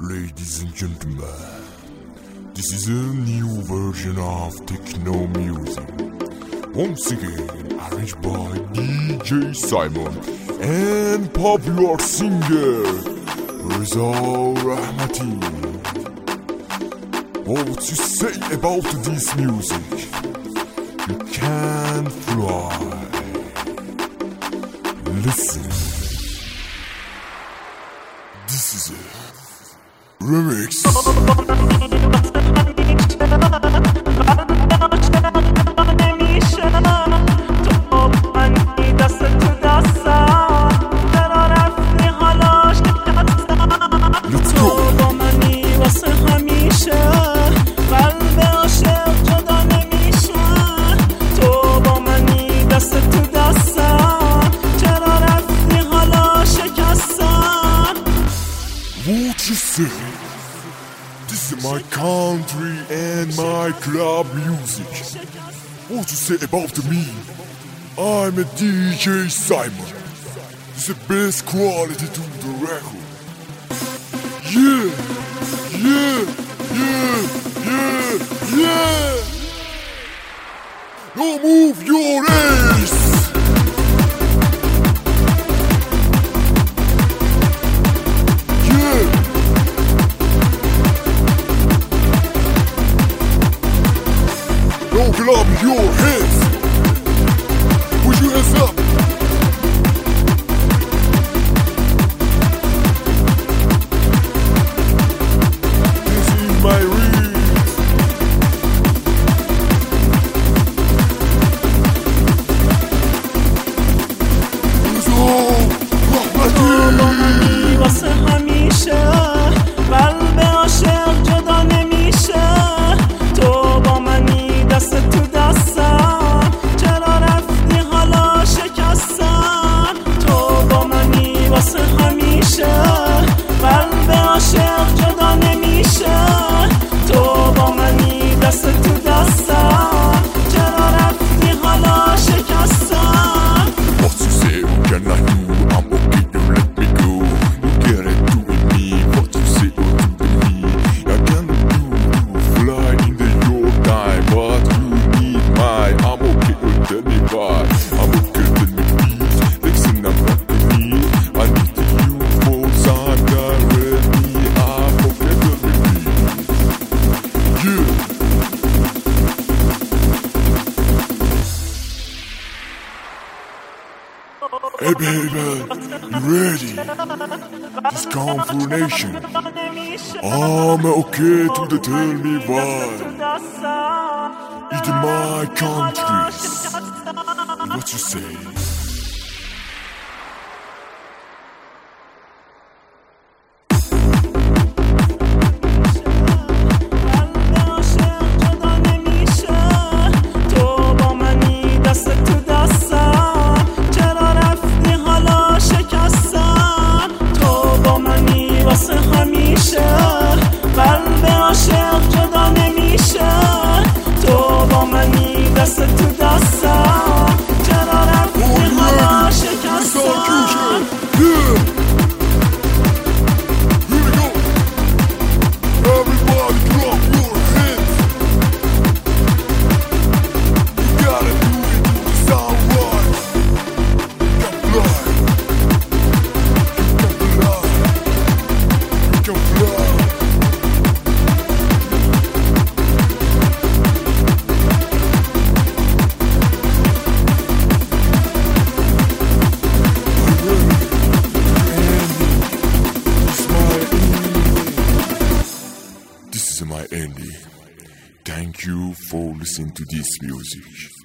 Ladies and gentlemen, this is a new version of techno music. Once again, arranged by DJ Simon and popular singer Reza Rahmati. What you say about this music? You can fly. Listen. This is a remix. What you say? This is my country and my club music. What you say about me? I'm a DJ Simon. It's the best quality to the record. Yeah, yeah, yeah, yeah, yeah. Now move your ass. Now clap your hands. Put your hands up. This is my read. Rahmati واسه همیشه قلب عاشق جدا نمیشه تو با منی دست تو دستم چرا رفتی حالا شکستم تو با منی واسه همیشه قلب عاشق جدا نمیشه تو با منی دست تو دستم چرا رفتی حالا شکستم What you say, what can I do? I'm okay, don't let me go. You get it doing me. What you say, what you do me? I cannot do you fly in the your time, but you need my. I'm okay, tell me why. I'm okay, tell me please. Listen, I'm not to me. I need you for some guy with me. I'm okay, tell me please. Yeah. Hey baby, you ready? This confrontation. I'm okay to the tell me why. It's my country. What you say? قلب عاشق جدا نمیشه تو با منی دست تو دستم چرا رفتی حالا شکستم This is my ending. Thank you for listening to this music.